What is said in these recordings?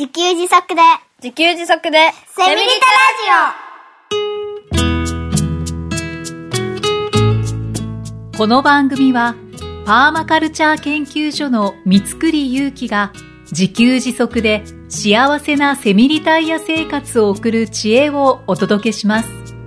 自給自足でセミリタラジオ。この番組はパーマカルチャー研究所の三栗祐希が自給自足で幸せなセミリタイヤ生活を送る知恵をお届けします。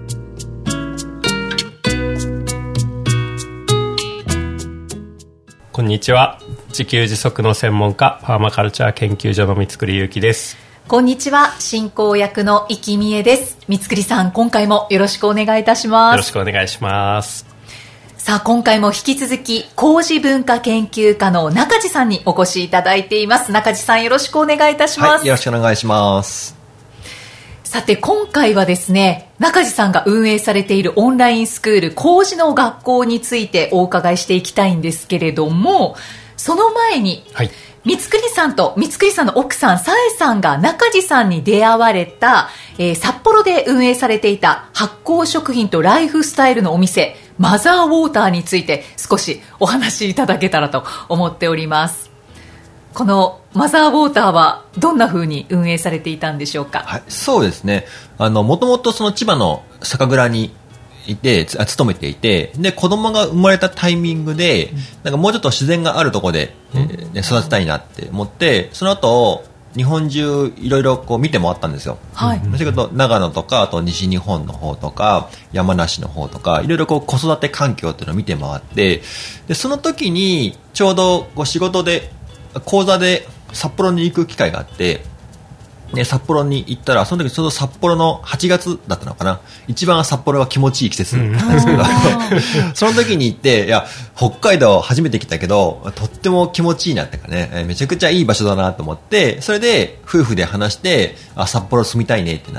こんにちは。自給自足の専門家パーマカルチャー研究所の三栗祐希です。 こんにちは、進行役の生きみえです。三栗さん、今回もよろしくお願いいたします。 よろしくお願いします。 さあ、今回も引き続き麹文化研究家の中地さんにお越しいただいています。中地さん、よろしくお願いいたします。 はい、よろしくお願いします。 さて、今回はですね、中地さんが運営されているオンラインスクール麹の学校についてお伺いしていきたいんですけれども、その前に、はい、三栗さんと三栗さんの奥さん、さえさんが中地さんに出会われた、札幌で運営されていた発酵食品とライフスタイルのお店、マザーウォーターについて少しお話しいただけたらと思っております。このマザーウォーターはどんな風に運営されていたんでしょうか。 はい、そうですね。もともとその千葉の酒蔵にいて勤めていて、で子供が生まれたタイミングで、なんかもうちょっと自然があるところで、育てたいなって思って、その後日本中いろいろこう見て回ったんですよ。はい。それと長野とか、あと西日本の方とか山梨の方とか、いろいろこう子育て環境っていうのを見て回って、でその時にちょうどこう仕事で講座で札幌に行く機会があって、ね、札幌に行ったら、その時ちょうど札幌の8月だったのかな。一番札幌が気持ちいい季節なんですけど、その時に行って、いや、北海道初めて来たけど、とっても気持ちいいなってかね、めちゃくちゃいい場所だなと思って、それで夫婦で話して、札幌住みたいねってなって、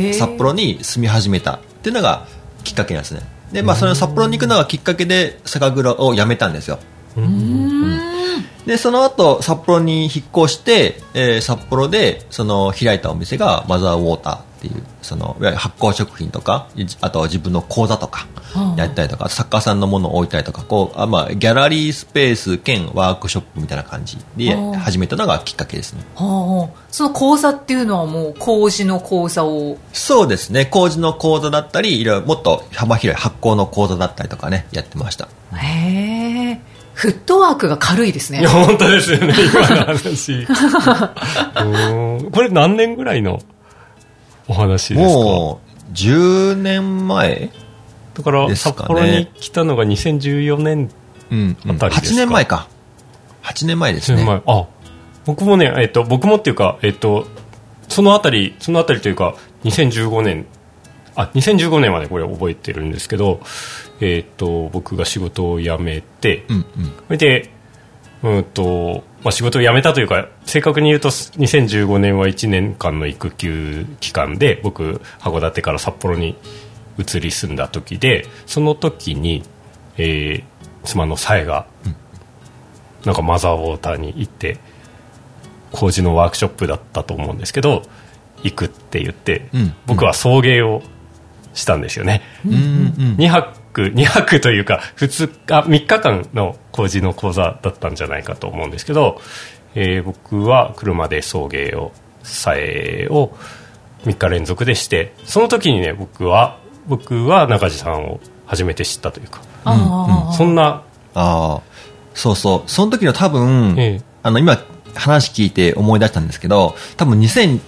札幌に住み始めたっていうのがきっかけなんですね。で、その札幌に行くのがきっかけで酒蔵を辞めたんですよ。でその後札幌に引っ越して、札幌でその開いたお店がマザーウォーターっていうそのいわゆる発酵食品とか、あとは自分の講座とかやったりとか、作家さんのものを置いたりとか、こうギャラリースペース兼ワークショップみたいな感じで始めたのがきっかけですね。 その講座っていうのはもう麹の講座を。 そうですね、麹の講座だったり、いろいろもっと幅広い発酵の講座だったりとかね、やってました。 へー、フットワークが軽いですね。 いや本当ですよね、今の話。これ何年ぐらいのお話ですか。 もう10年前だから札幌に来たのが2014年あたりですか。8年前か。8年前ですね。 あ、僕もね、僕もっていうか、そのあたりというか2015年までこれ覚えてるんですけど、僕が仕事を辞めて、それで仕事を辞めたというか、正確に言うと2015年は1年間の育休期間で、僕函館から札幌に移り住んだ時で、その時に、妻のさえが、なんかマザーウォーターに行って麹のワークショップだったと思うんですけど、行くって言って、僕は送迎をしたんですよね。2泊というか3日間の麹の講座だったんじゃないかと思うんですけど、僕は車で送迎をさえを3日連続でして、その時にね、僕は中地さんを初めて知ったというか、そんなそうその時の多分、今話聞いて思い出したんですけど、多分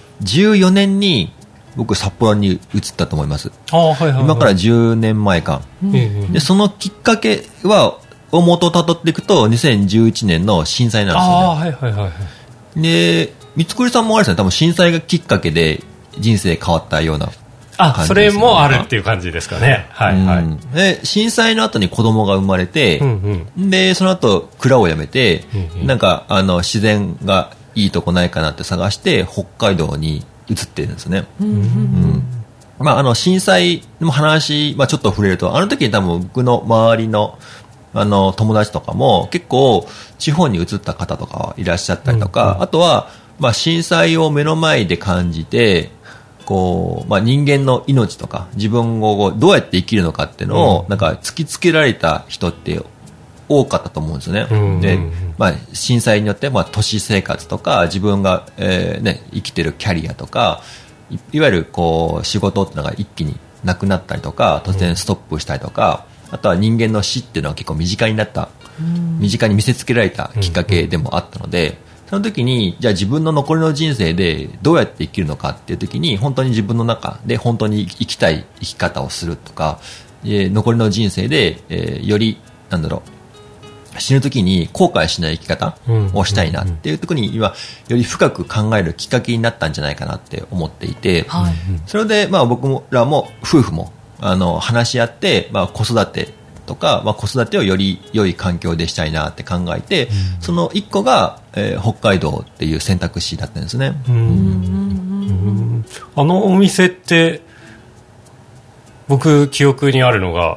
2014年に僕札幌に移ったと思います。今から10年前か。でそのきっかけは元をたどっていくと2011年の震災なんですよね。で三栗さんもあれですね、多分震災がきっかけで人生変わったような感じです、ね。 それもあるっていう感じですかね。 で震災の後に子供が生まれて、でその後蔵を辞めて、なんか自然がいいとこないかなって探して北海道に移ってるんですね。震災の話、ちょっと触れると、あの時に多分僕の周りの友達とかも結構地方に移った方とかいらっしゃったりとか、あとは震災を目の前で感じて、こう人間の命とか自分をどうやって生きるのかっていうのをなんか突きつけられた人って多かったと思うんですよね。で、震災によって、都市生活とか自分が、生きてるキャリアとか、いわゆるこう仕事っていうのが一気になくなったりとか、突然ストップしたりとか、あとは人間の死っていうのは結構身近になった、身近に見せつけられたきっかけでもあったので、その時にじゃあ自分の残りの人生でどうやって生きるのかっていう時に、本当に自分の中で本当に生きたい生き方をするとか、残りの人生で、より死ぬ時に後悔しない生き方をしたいなっていうところにより深く考えるきっかけになったんじゃないかなって思っていて、それで僕らも夫婦も話し合って、子育てとか、子育てをより良い環境でしたいなって考えて、その一個が、北海道っていう選択肢だったんですね。 あのお店って僕記憶にあるのが、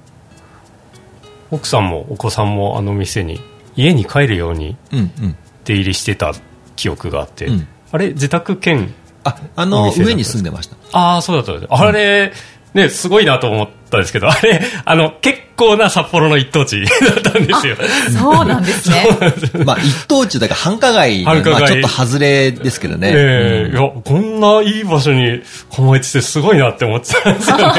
奥さんもお子さんもあの店に家に帰るように出入りしてた記憶があって、あれ自宅兼上に住んでました。 ああ、そうだったんです。あれ、ね、すごいなと思ったんですけど、あれ結構な札幌の一等地だったんですよ。 そうなんですね。 一等地だから繁華街、ちょっと外れですけどね。 いや、こんないい場所に構えててすごいなって思ってたんですよね。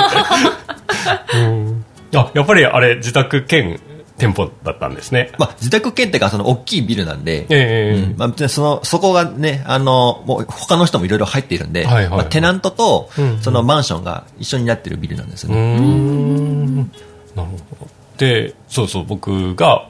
やっぱりあれ自宅兼店舗だったんですね。 自宅兼っていうかその大きいビルなんで、そこがね、もう他の人もいろいろ入っているんで、テナントとそのマンションが一緒になっているビルなんですよね。 なるほど。で、僕が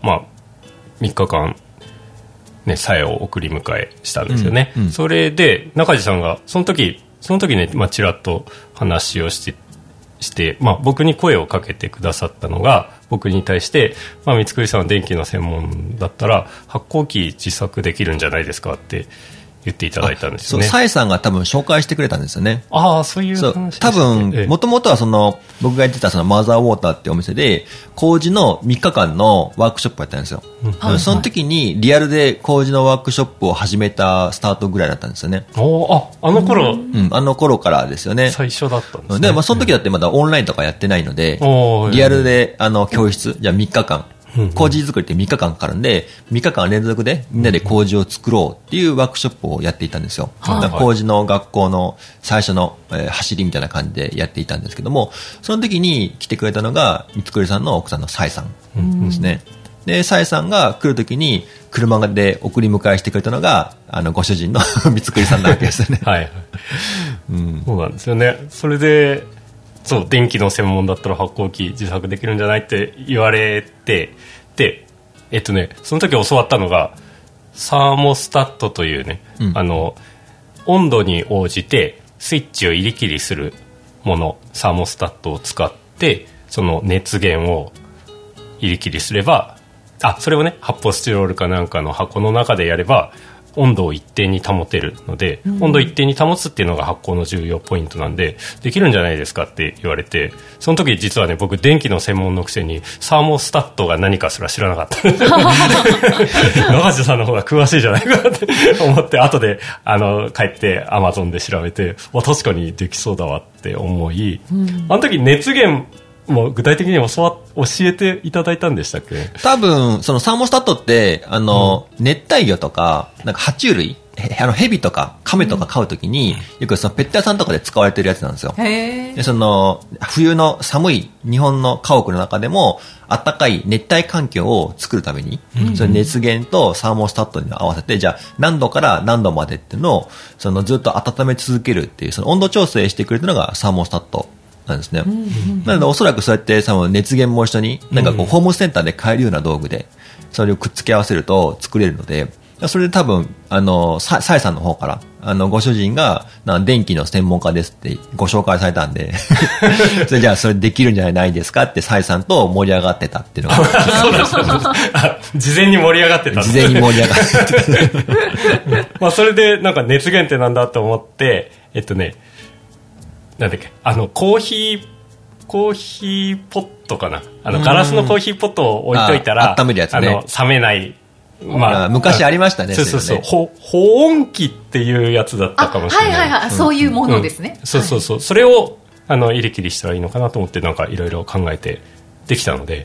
3日間ね、さえを送り迎えしたんですよね。それで中地さんがその時ね、ちらっと話をして僕に声をかけてくださったのが、僕に対して三つくりさんは電気の専門だったら発光器自作できるんじゃないですかって言っていただいたんですよね。 サイさんが多分紹介してくれたんですよね。 そういう話でした。 多分もともとは僕がやってたマザーウォーターってお店で麹の3日間のワークショップやったんですよ。その時にリアルで麹のワークショップを始めたスタートぐらいだったんですよね。 あの頃、 あの頃からですよね。 最初だったんですね。 で、その時だってまだオンラインとかやってないので、リアルで教室じゃあ3日間麹作りって3日間かかるんで、3日間連続でみんなで麹を作ろうっていうワークショップをやっていたんですよ。麹の学校の最初の走りみたいな感じでやっていたんですけども、その時に来てくれたのが三つくりさんの奥さんのサイさんですね。で、サイさんが来る時に車で送り迎えしてくれたのがご主人の三つくりさんなわけですよね。 そうなんですよね。それで電気の専門だったら発光器自作できるんじゃないって言われて、で、その時教わったのがサーモスタットというね、温度に応じてスイッチを入り切りするもの、サーモスタットを使ってその熱源を入り切りすれば、それをね、発泡スチロールかなんかの箱の中でやれば温度を一定に保てるので、温度一定に保つっていうのが発酵の重要ポイントなんで、できるんじゃないですかって言われて、その時実はね、僕電気の専門のくせにサーモスタットが何かすら知らなかったんですよ。中地さんの方が詳しいじゃないかって思って、後で帰ってアマゾンで調べて、確かにできそうだわって思い、あの時熱源もう具体的に教えていただいたんでしたっけ？ 多分そのサーモスタットって熱帯魚とかなんか爬虫類、蛇とか亀とか飼うときに、よくそのペット屋さんとかで使われてるやつなんですよ。で、冬の寒い日本の家屋の中でも暖かい熱帯環境を作るために、その熱源とサーモスタットに合わせて、じゃあ何度から何度までっていうのをずっと温め続けるっていう、その温度調整してくれるのがサーモスタットなんですね。なのでおそらくそうやって熱源も一緒になんかホームセンターで買えるような道具でそれをくっつけ合わせると作れるので、それで多分サイさんの方からご主人が電気の専門家ですってご紹介されたんでそれじゃあそれできるんじゃないですかってサイさんと盛り上がってたっていうのがそうです事前に盛り上がってた。 事前に盛り上がってたそれでなんか熱源ってなんだと思ってなんだっけ、コーヒーポットかな、ガラスのコーヒーポットを置いといたら温めるやつね、 冷めない、 昔ありましたね。 そう保温器っていうやつだったかもしれない。 そういうものですね。 それを入れ切りしたらいいのかなと思って、なんかいろいろ考えてできたので、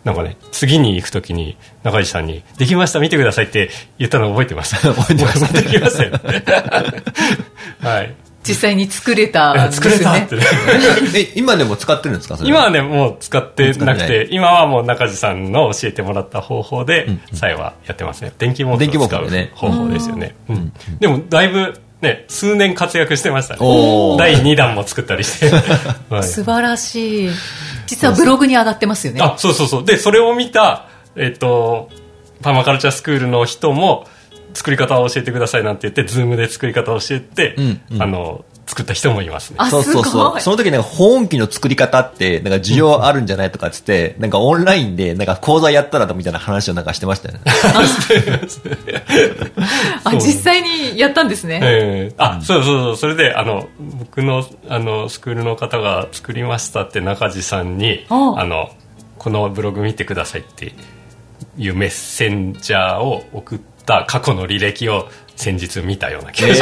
なんかね、次に行くときに中地さんにできました見てくださいって言ったのを覚えてました。覚えてました。できましたよね。はい。 実際に作れたんですね。作れたってね。 今でも使ってるんですか？それ今はね、もう使ってなくて、今はもう中地さんの教えてもらった方法で、さえはやってますね。電気モードを使う方法ですよね。でもだいぶね、数年活躍してましたね。第2弾も作ったりして。 はい、素晴らしい。実はブログに上がってますよね。 そうそうそう。で、それを見た、パーマカルチャースクールの人も、作り方を教えてくださいなんて言って、ズームで作り方を教えて、作った人もいますね。 そうそうそう。その時なんか保温器の作り方って、なんか需要あるんじゃないとかっつって、なんかオンラインでなんか講座やったらみたいな話をなんかしてましたよね。 実際にやったんですね。 そうそうそう。それで、僕の、スクールの方が作りましたって中地さんに、このブログ見てくださいっていうメッセンジャーを送って過去の履歴を先日見たような気がし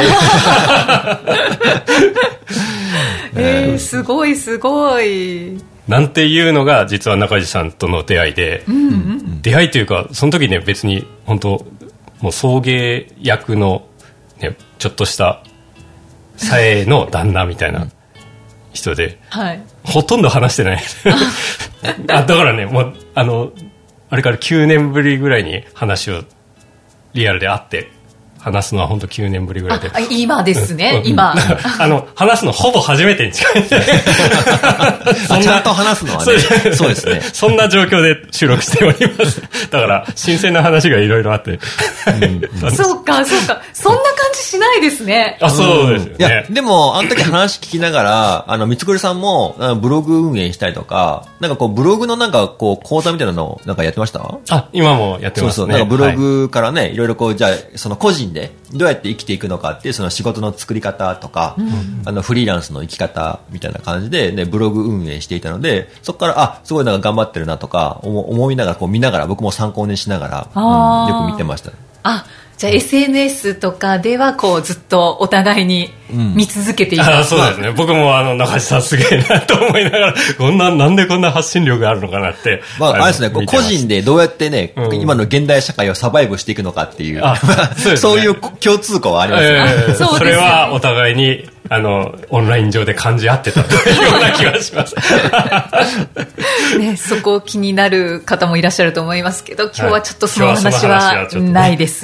ます。すごいすごい。 なんていうのが実は中地さんとの出会いで、出会いというかその時ね別に本当もう送迎役の、ね、ちょっとしたさえの旦那みたいな人で、ほとんど話してない。だからねもうあれから9年ぶりぐらいに話をリアルで会って話すのは本当9年ぶりぐらいで。 今ですね、今。 話すのほぼ初めてに近い。 ちゃんと話すのはね。そうですね。 そんな状況で収録しております。だから、新鮮な話がいろいろあって。 そうか、そうか。そんな感じしないですね。 そうですよね。 いや、でも、あの時話聞きながら、三つくりさんも、ブログ運営したりとか、なんかこう、ブログのなんかこう、講座みたいなのなんかやってました？ 今もやってますね。 そうそう。なんかブログからね、いろいろこう、じゃあ、その個人でどうやって生きていくのかっていうその仕事の作り方とか、フリーランスの生き方みたいな感じで、ね、ブログ運営していたので、そこからすごいなんか頑張ってるなとか思いながらこう見ながら僕も参考にしながら、よく見てました。 じゃあ SNS とかではこうずっとお互いに見続けていた、 そうですね。僕も中地さんすげえなと思いながらなんでこんな発信力があるのかなって、 あれですね、個人でどうやってね、今の現代社会をサバイブしていくのかっていう、そういう共通項はありますね。 それはお互いにオンライン上で感じ合ってたというような気がします。 ね、そこ気になる方もいらっしゃると思いますけど、今日はちょっとその話はないです。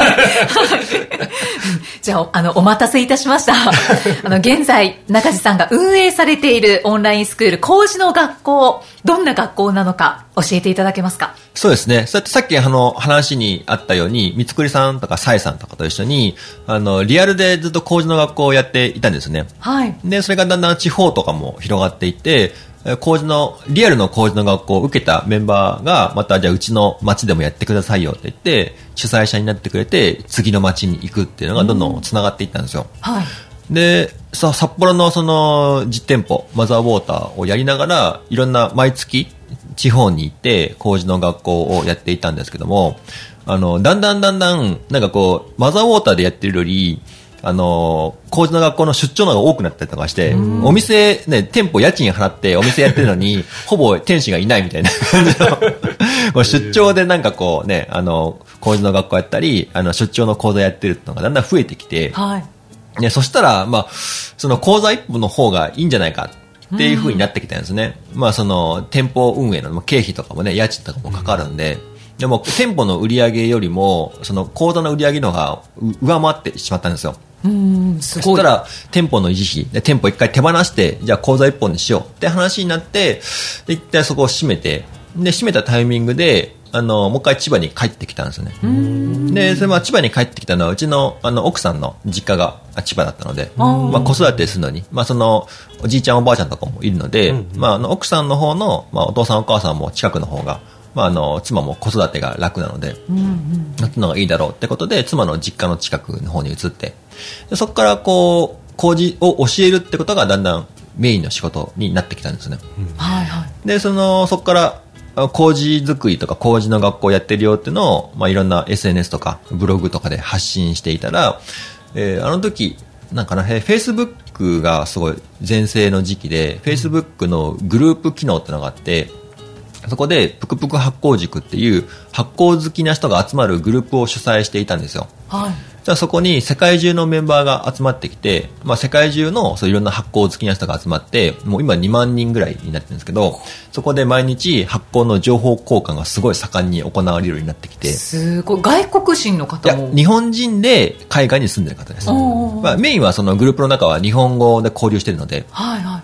じゃあ、お待たせいたしました。現在、中地さんが運営されているオンラインスクール、麹の学校、どんな学校なのか教えていただけますか？ そうですね。そうやってさっき話にあったように、三つくりさんとかさえさんとかと一緒に、リアルでずっと麹の学校をやっていたんですね。で、それがだんだん地方とかも広がっていって、リアルの麹の学校を受けたメンバーが、またじゃあうちの町でもやってくださいよって言って、主催者になってくれて、次の町に行くっていうのがどんどん繋がっていったんですよ。で、札幌のその実店舗、マザーウォーターをやりながら、いろんな毎月地方に行って、麹の学校をやっていたんですけども、だんだん、なんかこう、マザーウォーターでやってるより、麹の学校の出張の方が多くなったりとかして、お店、ね、店舗家賃払ってお店やってるのに、ほぼ店主がいないみたいな感じの、出張でなんかこうね、麹の学校やったり、出張の講座やってるってのがだんだん増えてきて、そしたら、その講座一本の方がいいんじゃないかっていう風になってきたんですね。その店舗運営の経費とかもね、家賃とかもかかるんで、でも店舗の売り上げよりも、その講座の売り上げの方が上回ってしまったんですよ。 すごい。 そしたら店舗の維持費で店舗一回手放してじゃあ講座一本にしようって話になって、で一体そこを閉めて、で閉めたタイミングでもう一回千葉に帰ってきたんですよね。でそれ千葉に帰ってきたのはうちの奥さんの実家が千葉だったので、子育てするのに、そのおじいちゃんおばあちゃんとかもいるので、奥さんの方の、お父さんお母さんも近くの方が、妻も子育てが楽なので、そっちの方がいいだろうってことで妻の実家の近くの方に移って、でそこからこう麹を教えるってことがだんだんメインの仕事になってきたんですね。でそこから麹作りとか麹の学校やってるよっていうのを、いろんな SNS とかブログとかで発信していたら、あの時なんかな、Facebook がすごい全盛の時期で Facebook のグループ機能ってのがあって、 そこでぷくぷく発酵塾っていう発酵好きな人が集まるグループを主催していたんですよ。はい。じゃあそこに世界中のメンバーが集まってきて、世界中のそういろんな発酵好きな人が集まって、もう今2万人ぐらいになってるんですけど、そこで毎日発酵の情報交換がすごい盛んに行われるようになってきて。 すごい。外国人の方も？ いや、日本人で海外に住んでる方です。メインはそのグループの中は日本語で交流してるので、はいはい。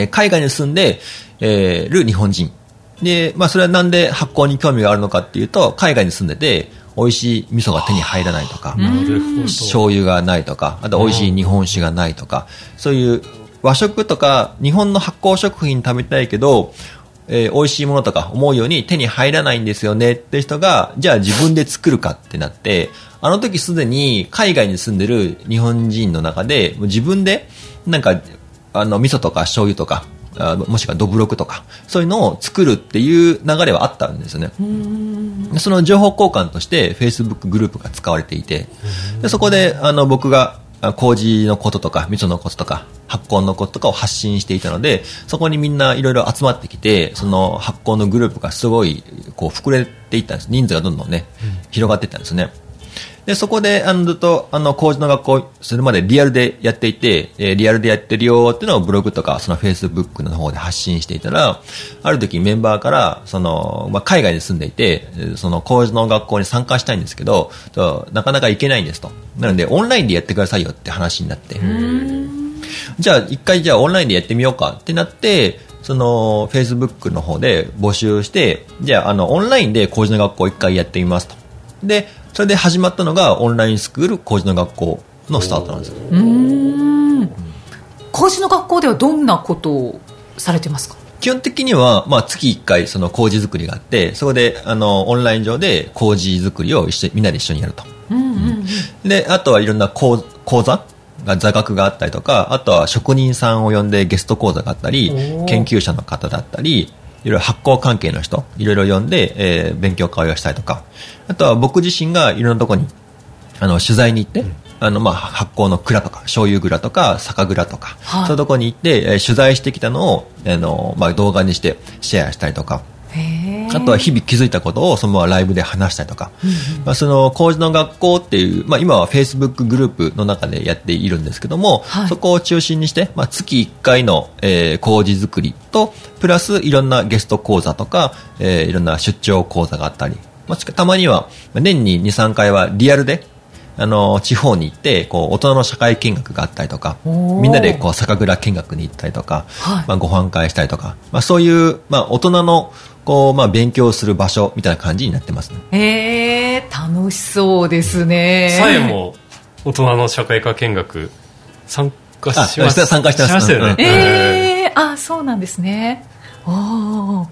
海外に住んで、る日本人。で、それはなんで発酵に興味があるのかっていうと、海外に住んでて、美味しい味噌が手に入らないとか、醤油がないとか、あと美味しい日本酒がないとか、そういう和食とか日本の発酵食品食べたいけど、美味しいものとか思うように手に入らないんですよねって人が、じゃあ自分で作るかってなって、あの時すでに海外に住んでる日本人の中で自分でなんか味噌とか醤油とか、もしくはどぶろくとかそういうのを作るっていう流れはあったんですよね。その情報交換として Facebook グループが使われていて、でそこで僕が麹のこととか味噌のこととか発酵のこととかを発信していたので、そこにみんないろいろ集まってきて、その発酵のグループがすごいこう膨れていったんです。人数がどんどんね、広がっていったんですね。でそこでずっと麹の学校それまでリアルでやっていて、リアルでやってるよっていうのをブログとかそのフェイスブックの方で発信していたら、ある時メンバーから海外に住んでいて、その麹の学校に参加したいんですけどなかなか行けないんですと。なのでオンラインでやってくださいよって話になって、じゃあ一回オンラインでやってみようかってなって、そのフェイスブックの方で募集して、じゃあオンラインで麹の学校一回やってみますと。でそれで始まったのがオンラインスクール麹の学校のスタートなんですよ。 麹の学校ではどんなことをされてますか？ 基本的には、月1回その麹作りがあって、そこでオンライン上で麹作りをみんなで一緒にやると。であとはいろんな講座座学があったりとか、あとは職人さんを呼んでゲスト講座があったり、研究者の方だったり、いろいろ発酵関係の人いろいろ呼んで、勉強会をしたりとか、あとは僕自身がいろんなところに取材に行って、発酵の蔵とか醤油蔵とか酒蔵とか、そういうところに行って、取材してきたのを、動画にしてシェアしたりとか、あとは日々気づいたことをそのままライブで話したりとか、その麹の学校っていう、今は Facebook グループの中でやっているんですけども、そこを中心にして、月1回の、麹作りとプラスいろんなゲスト講座とか、いろんな出張講座があったり、たまには年に 2,3 回はリアルで地方に行って大人の社会見学があったりとか、みんなで酒蔵見学に行ったりとか、ご飯会したりとか、そういう、大人の勉強する場所みたいな感じになってますね。楽しそうですね。 さえも大人の社会科見学参加しました参加してましたよね。 そうなんですね。はい。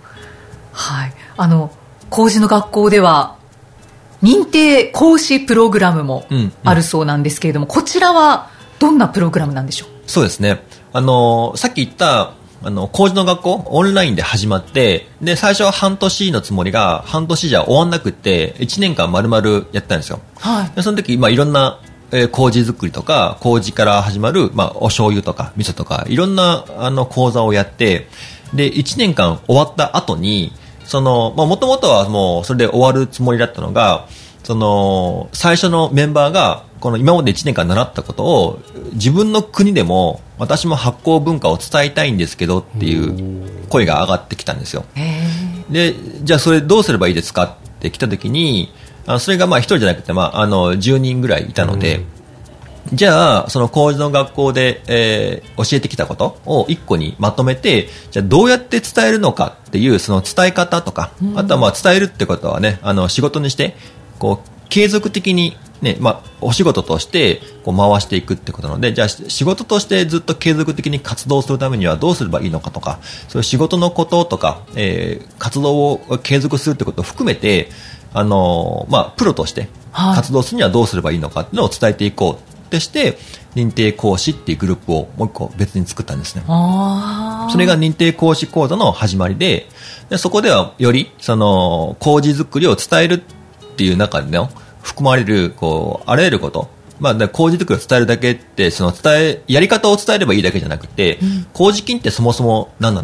麹の学校では認定講師プログラムもあるそうなんですけれども、こちらはどんなプログラムなんでしょう？ そうですね。さっき言った麹の学校オンラインで始まって、で最初は半年のつもりが半年じゃ終わんなくって1年間丸々やったんですよ。でその時、いろんな麹作りとか麹から始まる、お醤油とか味噌とかいろんな講座をやって、で1年間終わった後にもともとはもうそれで終わるつもりだったのが、最初のメンバーが今まで1年間習ったことを自分の国でも私も発酵文化を伝えたいんですけどっていう声が上がってきたんですよ。でじゃあそれどうすればいいですかって来た時に、それが1人じゃなくて10人ぐらいいたので、じゃあその麹の学校で、教えてきたことを1個にまとめて、じゃあどうやって伝えるのかっていうその伝え方とか、あとは伝えるってことはね、仕事にして継続的にね、お仕事として回していくってことなので、じゃあ仕事としてずっと継続的に活動するためにはどうすればいいのかとか、そういう仕事のこととか、活動を継続するってことを含めて、プロとして活動するにはどうすればいいのかっていうのを伝えていこうってして認定講師っていうグループをもう一個別に作ったんですね。それが認定講師講座の始まりで、そこではより麹作りを伝えるっていう中で含まれるあらゆること、麹作りを伝えるだけってやり方を伝えればいいだけじゃなくて、麹菌ってそもそも何なのかとか、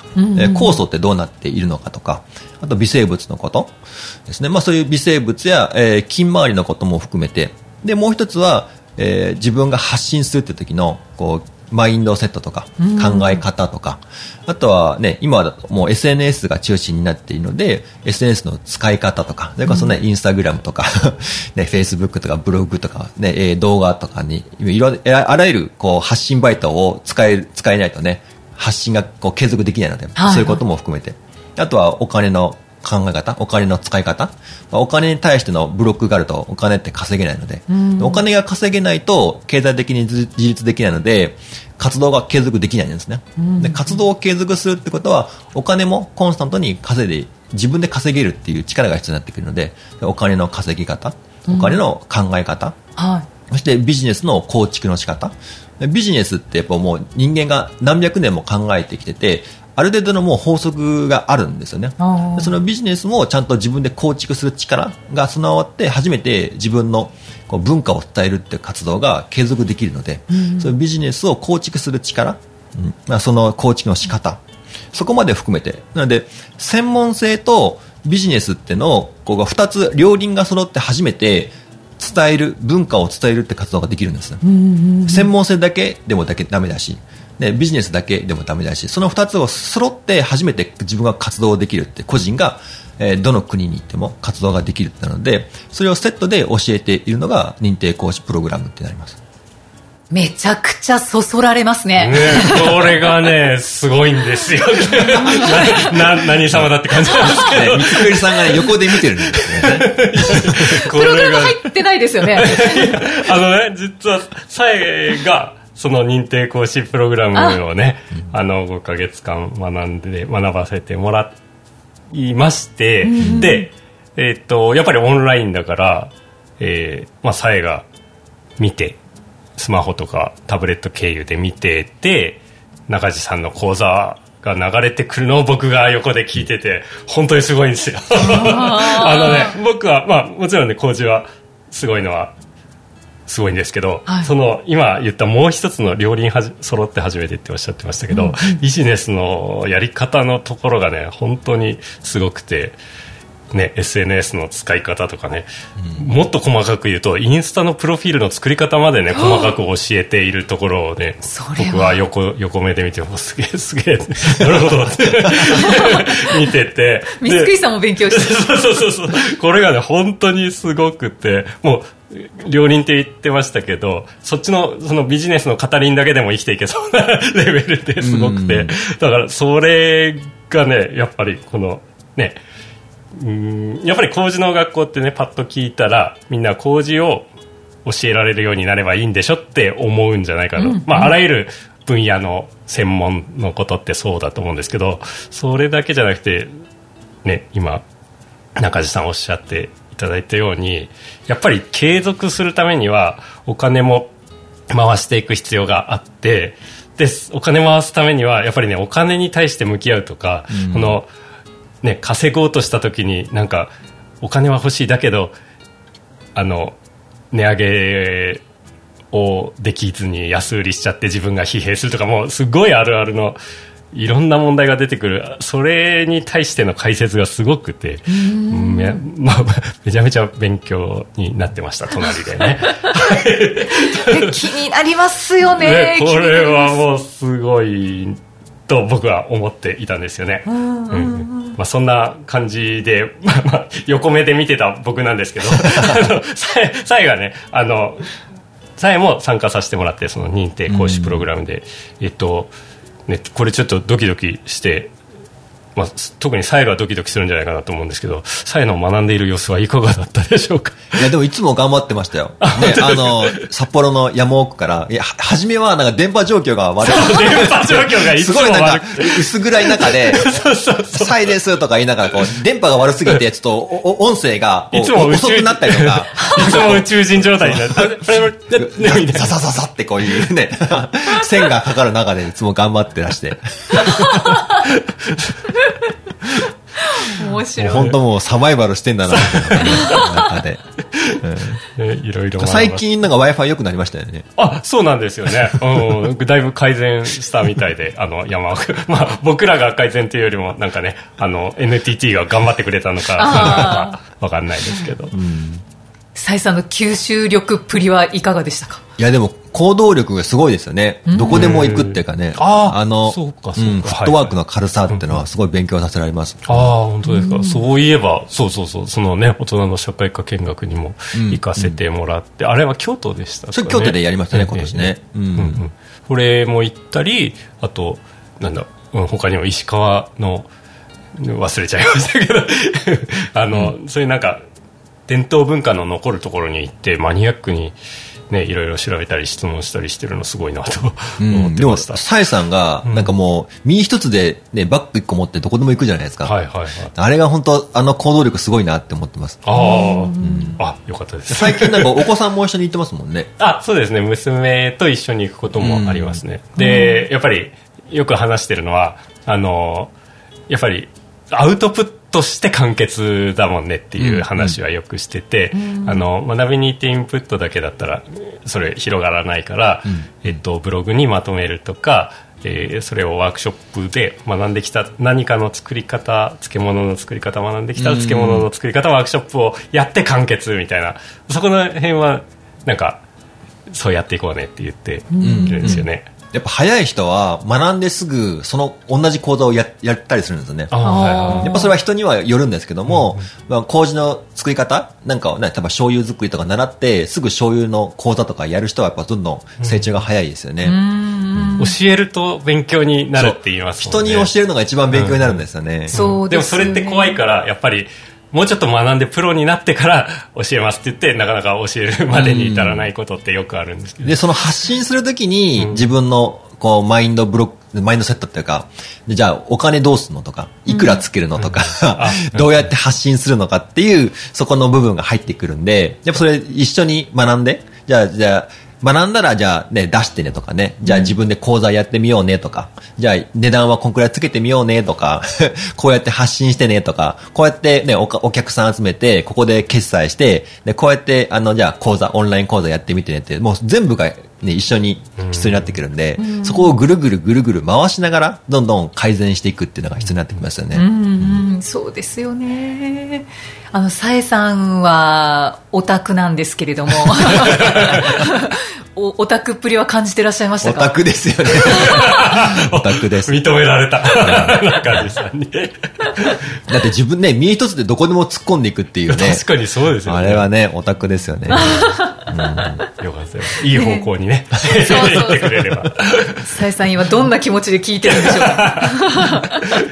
酵素ってどうなっているのかとか、あと微生物のことですね。そういう微生物や、筋周りのことも含めて、でもう一つは、自分が発信するって時のこうマインドセットとか考え方とか、あとはね、今だともう SNS が中心になっているので SNS の使い方とか、それこそね、インスタグラムとかね、フェイスブックとかブログとかね、動画とかにあらゆるこう発信媒体を使えないとね、発信がこう継続できないので、そういうことも含めて、あとはお金の考え方、お金の使い方、お金に対してのブロックがあるとお金って稼げないので、お金が稼げないと経済的に自立できないので活動が継続できないんですね。で、活動を継続するってことはお金もコンスタントに自分で稼げるっていう力が必要になってくるので、お金の稼ぎ方、お金の考え方、そしてビジネスの構築の仕方。ビジネスってやっぱもう人間が何百年も考えてきてて、ある程度のもう法則があるんですよね。そのビジネスもちゃんと自分で構築する力が備わって初めて自分のこう文化を伝えるっていう活動が継続できるので、そのビジネスを構築する力、その構築の仕方、そこまで含めて、なので専門性とビジネスってのをこう2つ両輪が揃って初めて伝える、文化を伝えるって活動ができるんですね。専門性だけでもダメだし、ビジネスだけでもダメだし、その2つを揃って初めて自分が活動できるって、個人がどの国に行っても活動ができるってなので、それをセットで教えているのが認定講師プログラムってなります。 めちゃくちゃそそられますね。 これがね、すごいんですよ。何様だって感じなんですけど。 三つくりさんがね、横で見てるんですよね。 プログラム入ってないですよね。 実は、さえが、その認定講師プログラムをね、5ヶ月間学ばせてもらいまして、で、やっぱりオンラインだから、さえが見て、スマホとかタブレット経由で見てて、中地さんの講座が流れてくるのを僕が横で聞いてて、本当にすごいんですよ。僕は、もちろんね、講師はすごいのは、すごいんですけど、その今言ったもう一つの両輪揃って初めてっておっしゃってましたけど、ビジネスのやり方のところがね、本当にすごくて、ね、SNS の使い方とかね、もっと細かく言うとインスタのプロフィールの作り方までね、細かく教えているところをね、僕は横目で見てもすげえなるほどって見てて、 三つくりさんも勉強してそうこれがね、本当にすごくて、もう両輪って言ってましたけど、そっちのそのビジネスの語りんだけでも生きていけそうなレベルですごくて、だからそれがね、やっぱりこのね、やっぱり工事の学校ってね、パッと聞いたらみんな工事を教えられるようになればいいんでしょって思うんじゃないかと、あらゆる分野の専門のことってそうだと思うんですけど、それだけじゃなくてね、今中地さんおっしゃっていただいたように、やっぱり継続するためにはお金も回していく必要があって、でお金回すためにはやっぱりね、お金に対して向き合うとか、このね、稼ごうとした時になんかお金は欲しいだけど値上げをできずに安売りしちゃって自分が疲弊するとか、もうすごいあるあるのいろんな問題が出てくる。それに対しての解説がすごくて、めちゃめちゃ勉強になってました、隣でね。 気になりますよね。 これはもうすごいと僕は思っていたんですよね。そんな感じで、横目で見てた僕なんですけど、さえがね、さえも参加させてもらって、その認定講師プログラムで、ね、これちょっとドキドキして、特にさえがドキドキするんじゃないかなと思うんですけど、さえの学んでいる様子はいかがだったでしょうか。 いやでもいつも頑張ってましたよ、ね、札幌の山奥から、いや初めはなんか電波状況が悪くて、 電波状況がいつも悪くて、すごいなんか薄暗い中でさえですとか言いながら、こう電波が悪すぎてちょっと音声が遅くなったりとか、 いつも宇宙人状態になってササササってこういうね線がかかる中でいつも頑張ってらして面白い。 本当もうサバイバルしてんだなって中で、 いろいろ最近なんか Wi-Fi 良くなりましたよね。 あ、そうなんですよね。だいぶ改善したみたいで、山奥。まあ、僕らが改善というよりも、なんかね、NTT が頑張ってくれたのか、わかんないですけど。 サイさんの吸収力っぷりはいかがでしたか？ いやでも行動力がすごいですよね。どこでも行くっていうかね。 そうか。 フットワークの軽さっていうのはすごい勉強させられます。 本当ですか。そういえば、そうそのね、大人の社会科見学にも行かせてもらって、あれは京都でしたかね。 それ京都でやりましたね、今年ね。 これも行ったり、あと、他にも石川の、忘れちゃいましたけど、そういうなんか、伝統文化の残るところに行ってマニアックに、ね、いろいろ調べたり質問したりしてるのすごいなと思ってました。 でもサイさんがなんかもう身一つで、ね、バッグ1個持ってどこでも行くじゃないですか。あれが本当行動力すごいなって思ってます。 よかったです。 最近なんかお子さんも一緒に行ってますもんね。 そうですね。娘と一緒に行くこともありますね。でやっぱりよく話してるのはやっぱりアウトプットして完結だもんねっていう話はよくしてて、学びに行ってインプットだけだったらそれ広がらないから、ブログにまとめるとか、それをワークショップで学んできた何かの作り方、漬物の作り方学んできた漬物の作り方ワークショップをやって完結みたいな、そこの辺はなんかそうやっていこうねって言っているんですよね。 やっぱ早い人は学んですぐその同じ講座をやったりするんですよね。やっぱそれは人にはよるんですけども、麹の作り方なんかをね、例えば醤油作りとか習ってすぐ醤油の講座とかやる人はやっぱどんどん成長が早いですよね。 教えると勉強になるって言いますもんね。 人に教えるのが一番勉強になるんですよね。 そうですね。 でもそれって怖いからやっぱりもうちょっと学んでプロになってから教えますって言ってなかなか教えるまでに至らないことってよくあるんですけど、 でその発信するときに自分のこうマインドセットっていうか、じゃあお金どうするのとかいくらつけるのとか、どうやって発信するのかっていうそこの部分が入ってくるんで、やっぱそれ一緒に学んで、じゃあ学んだらじゃあね出してねとかね、じゃあ自分で講座やってみようねとか、じゃあ値段はこんくらいつけてみようねとかこうやって発信してねとか、こうやってねお客さん集めてここで決済して、でこうやってじゃあオンライン講座やってみてねって、もう全部がね一緒に必要になってくるんで、そこをぐるぐる回しながらどんどん改善していくっていうのが必要になってきますよね。 そうですよね。さえさんはオタクなんですけれどもオタクっぷりは感じてらっしゃいましたか？ オタクですよね。オタクです。 認められた中地さんに。 だって自分ね身一つでどこでも突っ込んでいくっていうね。 確かにそうですよね。 あれはねオタクですよね。よかったよ。いい方向にね言ってくれれば。 さえさん今どんな気持ちで聞いてるんでしょうか？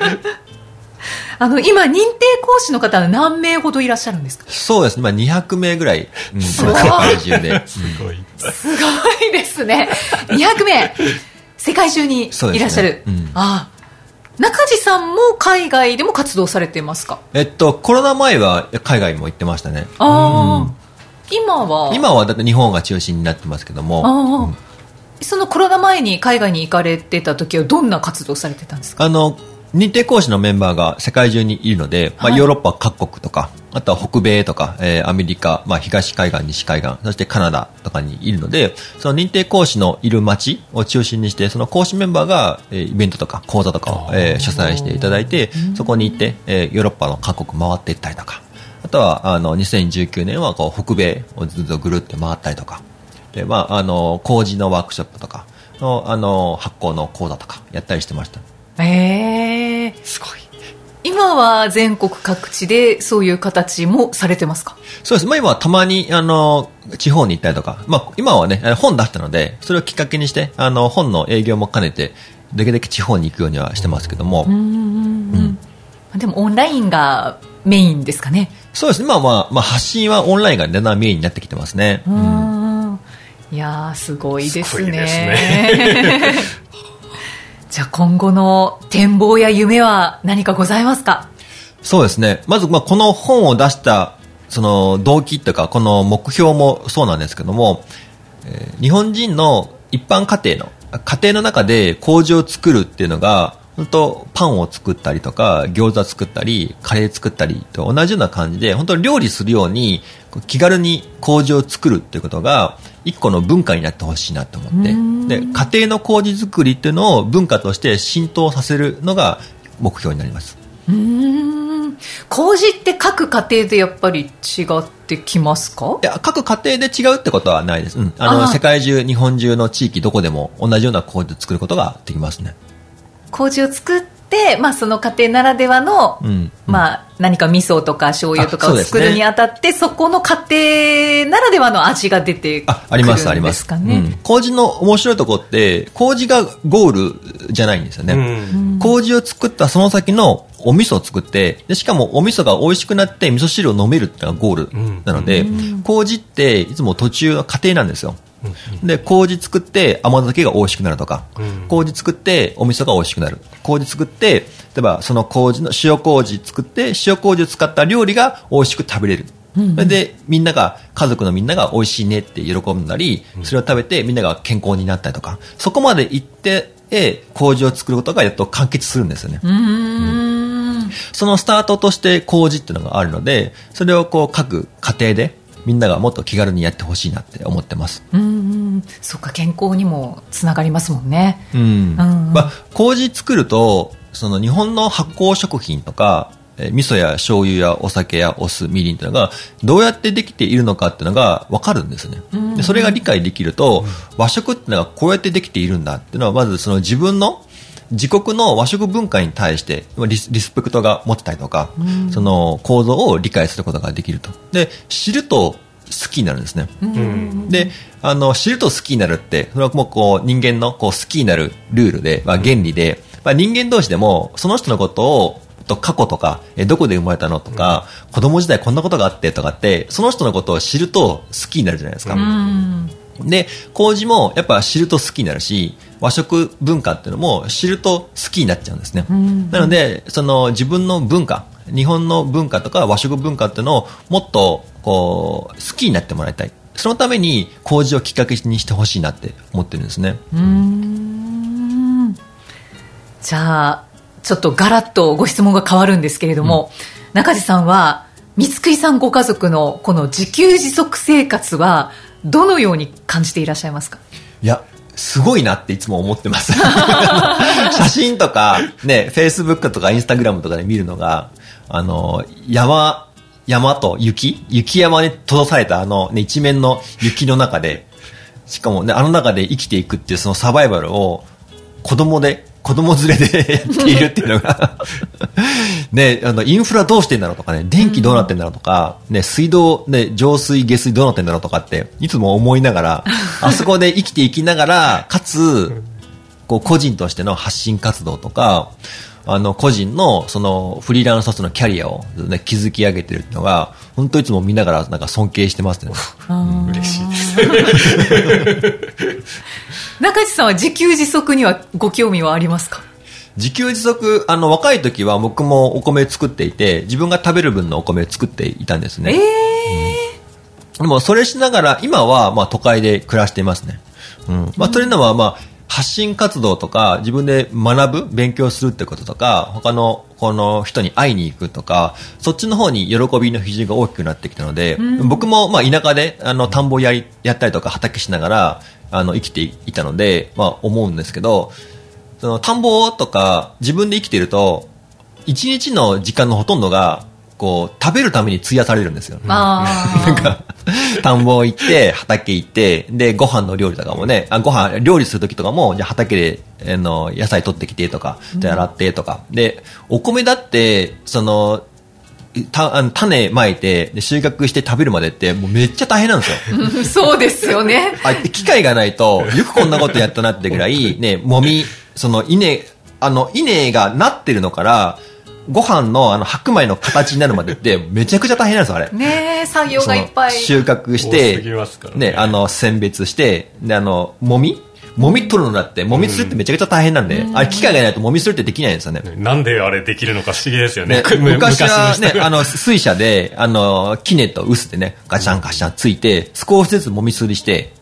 今認定講師の方は何名ほどいらっしゃるんですか？ そうですね、200名ぐらい、 世界中ですごいですね。200名世界中にいらっしゃる。中地さんも海外でも活動されてますか？ コロナ前は海外も行ってましたね。今はだって日本が中心になってますけども、 そのコロナ前に海外に行かれてた時はどんな活動されてたんですか？ 認定講師のメンバーが世界中にいるので、ヨーロッパ各国とか、あとは北米とか、アメリカ、東海岸、西海岸、そしてカナダとかにいるので、その認定講師のいる街を中心にして、その講師メンバーが、イベントとか講座とかを、主催していただいて、そこに行って、ヨーロッパの各国回っていったりとか、あとは2019年はこう北米をずっとぐるって回ったりとか、で工事のワークショップとかの、発行の講座とかやったりしてました。 すごい。今は全国各地でそういう形もされてますか？ そうです。今はたまに地方に行ったりとか、今はね本出したのでそれをきっかけにして本の営業も兼ねてできるだけ地方に行くようにはしてますけども、 でもオンラインがメインですかね？ そうですね。今は発信はオンラインがだんだんメインになってきてますね。 いやーすごいですね。じゃあ今後の展望や夢は何かございますか？ そうですね。まずこの本を出したその動機というかこの目標もそうなんですけども、日本人の一般家庭の中で麹を作るっていうのが本当パンを作ったりとか餃子作ったりカレー作ったりと同じような感じで本当に料理するように気軽に麹を作るっていうことが一個の文化になってほしいなと思って、で家庭の麹作りっていうのを文化として浸透させるのが目標になります。 麹って各家庭でやっぱり違ってきますか？ いや、各家庭で違うってことはないです。世界中日本中の地域どこでも同じような麹を作ることができますね。 麹を作って、その家庭ならではの、何か味噌とか醤油とかを作るにあたって そこの家庭ならではの味が出てくるんですかね。 ありますあります。麹の面白いところって麹がゴールじゃないんですよね。麹を作ったその先のお味噌を作ってでしかもお味噌が美味しくなって味噌汁を飲めるっていうのがゴールなので、麹っていつも途中の過程なんですよ。で麹作って甘酒が美味しくなるとか、麹作ってお味噌が美味しくなる、麹作って例えばその麹の塩麹作って塩麹を使った料理が美味しく食べれる、それでみんなが家族のみんなが美味しいねって喜んだり、それを食べてみんなが健康になったりとか、そこまで行って麹を作ることがやっと完結するんですよね。そのスタートとして麹っていうのがあるので、それを各家庭でみんながもっと気軽にやってほしいなって思ってます。 そうか、健康にもつながりますもんね。 麹作るとその日本の発酵食品とか味噌や醤油やお酒やお酢みりんというのがどうやってできているのかっていうのが分かるんですね。でそれが理解できると和食っていうのがこうやってできているんだっていうのはまずその自国の和食文化に対してリスペクトが持ってたりとか、その構造を理解することができると。で知ると好きになるんですね。で知ると好きになるってそれはもう人間の好きになるルールで、原理で、人間同士でもその人のことを過去とかどこで生まれたのとか、子供時代こんなことがあってとかってその人のことを知ると好きになるじゃないですか。で麹もやっぱ知ると好きになるし、和食文化っていうのも知ると好きになっちゃうんですね。なのでその自分の文化、日本の文化とか和食文化っていうのをもっと好きになってもらいたい。そのために麹をきっかけにしてほしいなって思ってるんですね。 じゃあちょっとガラッとご質問が変わるんですけれども、中地さんは三井さんご家族のこの自給自足生活はどのように感じていらっしゃいますか？ いやすごいなっていつも思ってます写真とかね、Facebook とか Instagram とかで見るのが山と雪山に閉ざされた一面の雪の中で、しかもね中で生きていくっていうそのサバイバルを子供連れでやっているっていうのがね、インフラどうしてんだろうとかね、電気どうなってんだろうとか、ね、水道、ね、浄水下水どうなってんだろうとかっていつも思いながらあそこで生きていきながらかつ個人としての発信活動とか個人のそのフリーランスとしてのキャリアを、ね、築き上げてるっていうのが本当いつも見ながらなんか尊敬してますね。 嬉しいです中地さんは自給自足にはご興味はありますか？ 自給自足若い時は僕もお米作っていて自分が食べる分のお米作っていたんですね。でもそれしながら今は都会で暮らしていますね。というのは発信活動とか自分で学ぶ勉強するってこととか他のこの人に会いに行くとかそっちの方に喜びの比重が大きくなってきたので、僕も田舎で田んぼやったりとか畑しながら生きていたので、思うんですけど、その田んぼとか自分で生きていると一日の時間のほとんどが食べるために費やされるんですよ。なんか田んぼ行って畑行ってでご飯の料理とかもね、ご飯料理する時とかもじゃあ畑で野菜取ってきてとかで洗ってとかで、お米だってその種まいて収穫して食べるまでってもうめっちゃ大変なんですよそうですよね機械がないとよくこんなことやったなってぐらいね、その稲がなってるのからご飯の白米の形になるまでってめちゃくちゃ大変なんですよあれね。作業がいっぱい収穫してね、選別してでもみ取るのだってもみするってめちゃくちゃ大変なんで、あれ機械がないともみするってできないんですよね。 なんであれできるのか不思議ですよね。 昔はね水車で杵と臼でねガチャンガチャンついて少しずつもみすりして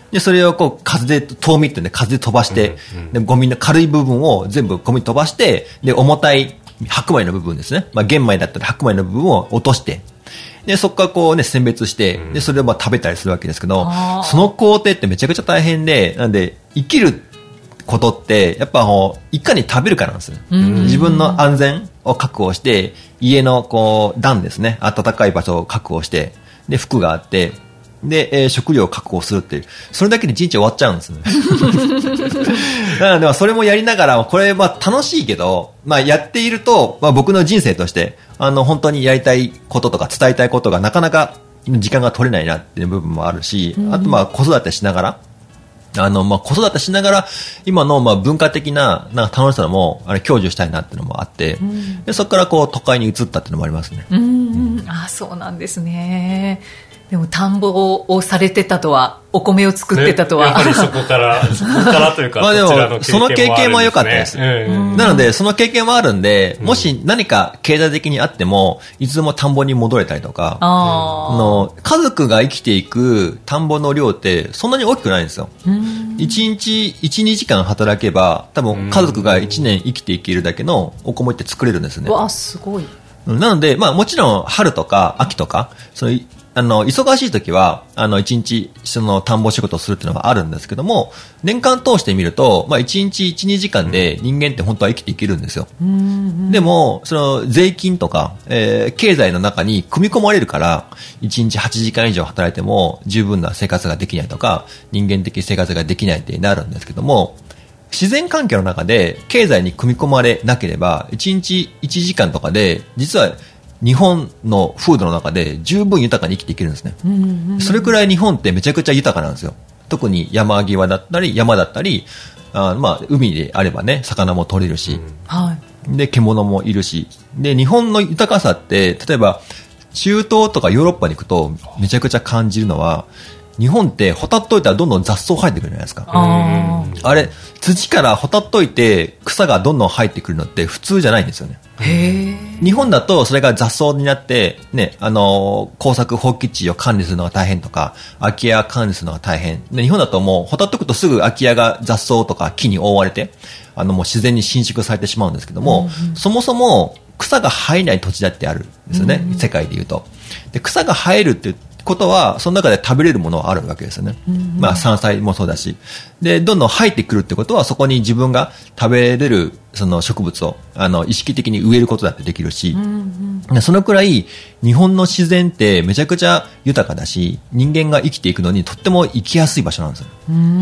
で、それをこう、風で、遠見ってね、風で飛ばして、で、ゴミの軽い部分を全部ゴミ飛ばして、で、重たい白米の部分ですね。まあ、玄米だったら白米の部分を落として、で、そこからこうね、選別して、で、それをまあ食べたりするわけですけど、その工程ってめちゃくちゃ大変で、なんで、生きることって、やっぱいかに食べるかなんですよ。自分の安全を確保して、家のこう、暖ですね、暖かい場所を確保して、で、服があって、で、食料を確保するっていう、それだけで一日終わっちゃうんですね。なので、それもやりながら、これまあ楽しいけど、まあやっていると、まあ僕の人生として、本当にやりたいこととか伝えたいことがなかなか時間が取れないなっていう部分もあるし、あとまあ子育てしながら、まあ子育てしながら、今のまあ文化的な、なんか楽しさも、享受したいなっていうのもあって、で、そこからこう都会に移ったっていうのもありますね。 あ、そうなんですね。でも田んぼをされてたとは、お米を作ってたとは、 やっぱりそこからというか、 まあでもその経験も良かったです。なのでその経験もあるんで、もし何か経済的にあってもいつでも田んぼに戻れたりとか、家族が生きていく田んぼの量ってそんなに大きくないんですよ。1日 1,2 時間働けば多分家族が1年生きていけるだけのお米って作れるんですね。 わあ、すごい。 なので、まあもちろん春とか秋とか、忙しい時は、一日、田んぼ仕事をするっていうのがあるんですけども、年間通してみると、まあ、一日1、2時間で人間って本当は生きていけるんですよ。でも、税金とか、経済の中に組み込まれるから、1日8時間以上働いても十分な生活ができないとか、人間的生活ができないってなるんですけども、自然環境の中で経済に組み込まれなければ、1日1時間とかで、実は、日本の風土の中で十分豊かに生きていけるんですね。それくらい日本ってめちゃくちゃ豊かなんですよ。特に山際だったり山だったり、まあ海であればね、魚も取れるし、で獣もいるし、で日本の豊かさって例えば中東とかヨーロッパに行くとめちゃくちゃ感じるのは、日本ってほたっといたらどんどん雑草生えてくるじゃないですか。あれ土からほたっといて草がどんどん生えてくるのって普通じゃないんですよね。日本だとそれが雑草になってね、耕作放棄地を管理するのが大変とか、空き家管理するのが大変で、日本だともうほたっとくとすぐ空き家が雑草とか木に覆われて、もう自然に侵食されてしまうんですけども、そもそも草が生えない土地だってあるんですよね、世界でいうと。で、草が生えるってことはその中で食べれるものはあるわけですよね。まあ山菜もそうだし、でどんどん生えてくるってことはそこに自分が食べれるその植物を意識的に植えることだってできるし、そのくらい日本の自然ってめちゃくちゃ豊かだし、人間が生きていくのにとっても生きやすい場所なんですよ。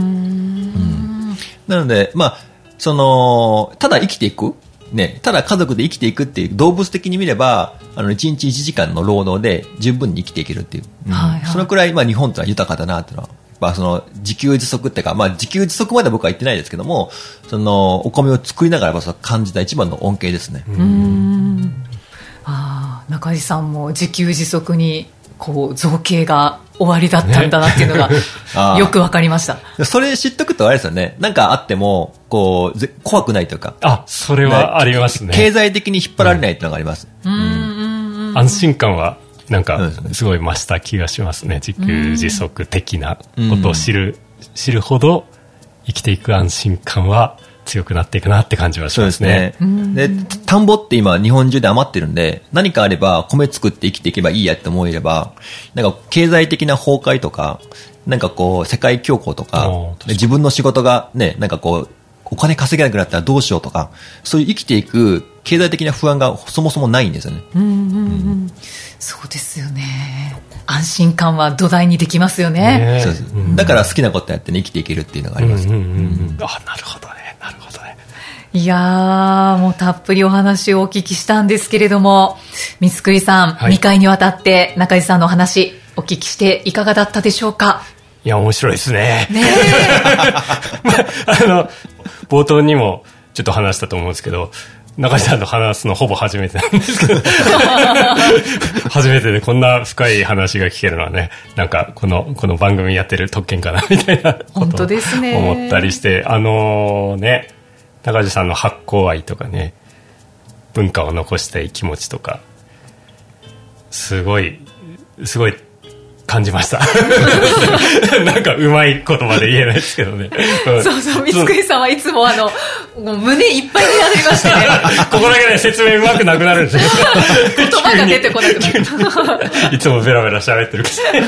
なのでまあただ生きていくね、ただ家族で生きていくっていう動物的に見れば1日1時間の労働で十分に生きていけるっていう、そのくらいまあ日本とは豊かだなっていうのは、まあ、自給自足っていうか、まあ、自給自足まで僕は言ってないですけども、お米を作りながら感じた一番の恩恵ですね。 中井さんも自給自足にこう造形が終わりだったんだなっていうのがよくわかりました。 それ知っとくとあれですよね、なんかあってもこう怖くないというか、 それはありますね。 経済的に引っ張られないっていうのがあります。 安心感はなんかすごい増した気がしますね。自給自足的なことを知るほど生きていく安心感は強くなっていくなって感じはしますね。 で、田んぼって今日本中で余ってるんで、何かあれば米作って生きていけばいいやって思えれば、なんか経済的な崩壊とか、なんかこう世界恐慌とか、自分の仕事がね、なんかこうお金稼げなくなったらどうしようとか、そういう生きていく経済的な不安がそもそもないんですよね。 そうですよね。安心感は土台にできますよね。 そうです。だから好きなことやってね、生きていけるっていうのがあります。 なるほどね、なるほどね。 いやー、もうたっぷりお話をお聞きしたんですけれども、三つくりさん、2回にわたって中井さんのお話お聞きしていかがだったでしょうか？ いや、面白いですね。冒頭にもちょっと話したと思うんですけど、中井さんと話すのほぼ初めてなんですけど初めてでこんな深い話が聞けるのはね、なんかこの番組やってる特権かなみたいなことを思ったりして、ね、中井さんの発酵愛とかね、文化を残したい気持ちとか、すごい感じましたなんかうまい言葉で言えないですけどねそうそう、三つさんはいつももう胸いっぱいになりましてねここだけで説明うまくなくなるんですよ言葉が出てこなくなるいつもベラベラ喋ってるくせに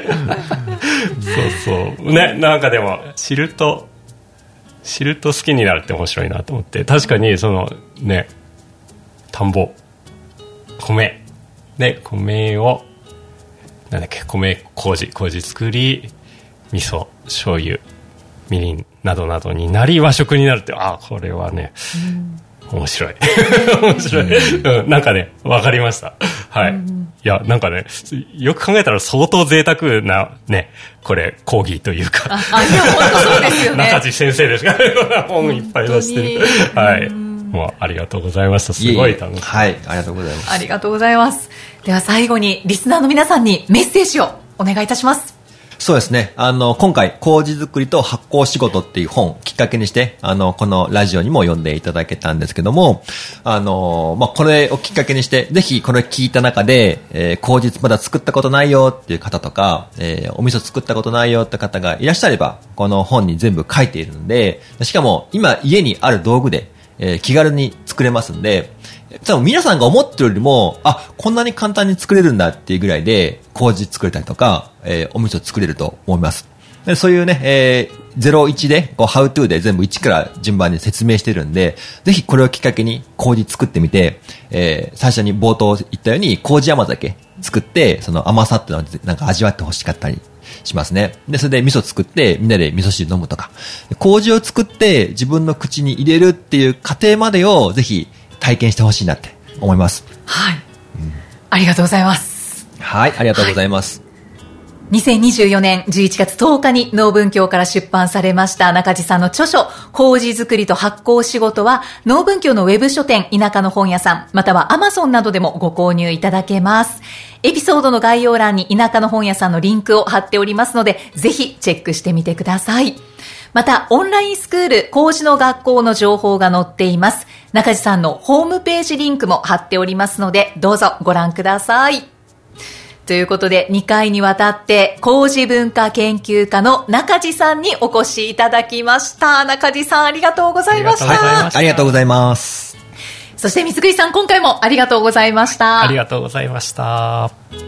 そうそうね、なんかでも知ると好きになるって面白いなと思って、確かにそのね、田んぼ、米で、米をなんだっけ、米麹作り、味噌、醤油、みりんなどなどになり和食になるって、これはね、面白い面白い、なんかね、分かりました。はい、いや、なんかね、よく考えたら相当贅沢なね、これ講義というか、 いや本当そうですよね中地先生ですから本いっぱい出してる、はい、もうありがとうございました。すごい楽しい。 はい、ありがとうございます。 ありがとうございます。では最後にリスナーの皆さんにメッセージをお願いいたします。 そうですね。今回、麹作りと発酵仕事っていう本をきっかけにして、このラジオにも読んでいただけたんですけども、これをきっかけにして、ぜひこれ聞いた中で、麹まだ作ったことないよっていう方とか、お味噌作ったことないよって方がいらっしゃれば、この本に全部書いているので、しかも今家にある道具で、気軽に作れますんで、多分皆さんが思ってるよりも、こんなに簡単に作れるんだっていうぐらいで、麹作れたりとか、お味噌作れると思います。でそういうね、01で、How to で全部1から順番に説明してるんで、ぜひこれをきっかけに麹作ってみて、最初に冒頭言ったように、麹甘酒作って、その甘さっていうのをなんか味わってほしかったりしますね。で、それで味噌作って、みんなで味噌汁飲むとか、麹を作って自分の口に入れるっていう過程までをぜひ体験してほしいなって思います。 はい、ありがとうございます。 はい、ありがとうございます。 2024年11月10日に農文教から出版されました中地さんの著書、麹作りと発酵仕事は、農文教のウェブ書店、田舎の本屋さん、または Amazon などでもご購入いただけます。エピソードの概要欄に田舎の本屋さんのリンクを貼っておりますので、ぜひチェックしてみてください。また、オンラインスクール、麹の学校の情報が載っています。中地さんのホームページリンクも貼っておりますので、どうぞご覧ください。ということで、2回にわたって麹文化研究家の中地さんにお越しいただきました。中地さん、ありがとうございました。 ありがとうございます。 そして三つくりさん、今回もありがとうございました。 ありがとうございました。